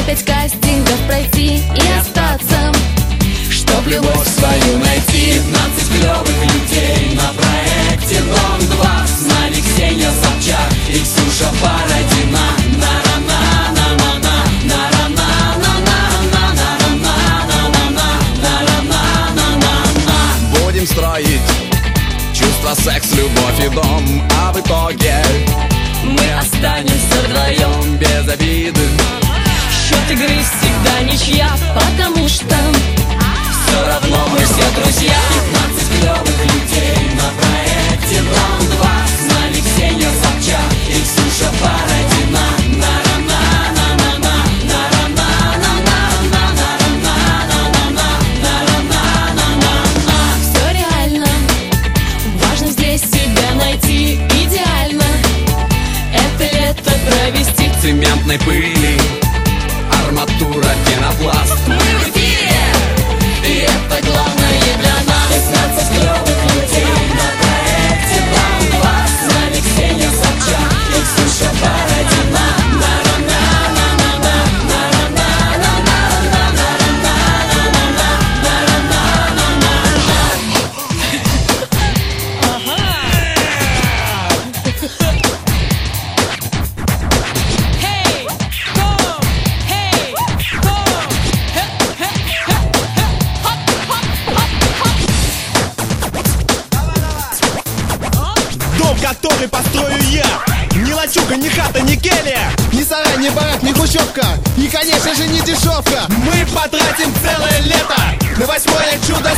5 кастингов пройти и остаться, чтоб любовь свою найти. 15 клевых людей на проекте Дом-2. Знали Ксения Собчак и Ксюша Бородина. Будем строить чувства, секс, любовь и дом, а в итоге мы останемся вдвоем без обиды. счет игры всегда ничья, потому что все равно мы все друзья. 15 клевых людей на проекте Дом-2. Знали Ксения Собчак и Ксюша Бородина. все реально. Важно здесь себя найти идеально. Это лето провести В цементной пыли арматура, пенопласт. Мы в эфире, и это главное для нас. 15 клевых людей на проекте Дом-2. Знали Ксения Собчак и Ксюша Бородина. Дом, который построю я. Ни лачуга, ни хата, ни келья, ни сарай, ни барак, ни хрущевка, и, конечно же, не дешевка. Мы потратим целое лето на 8-е чудо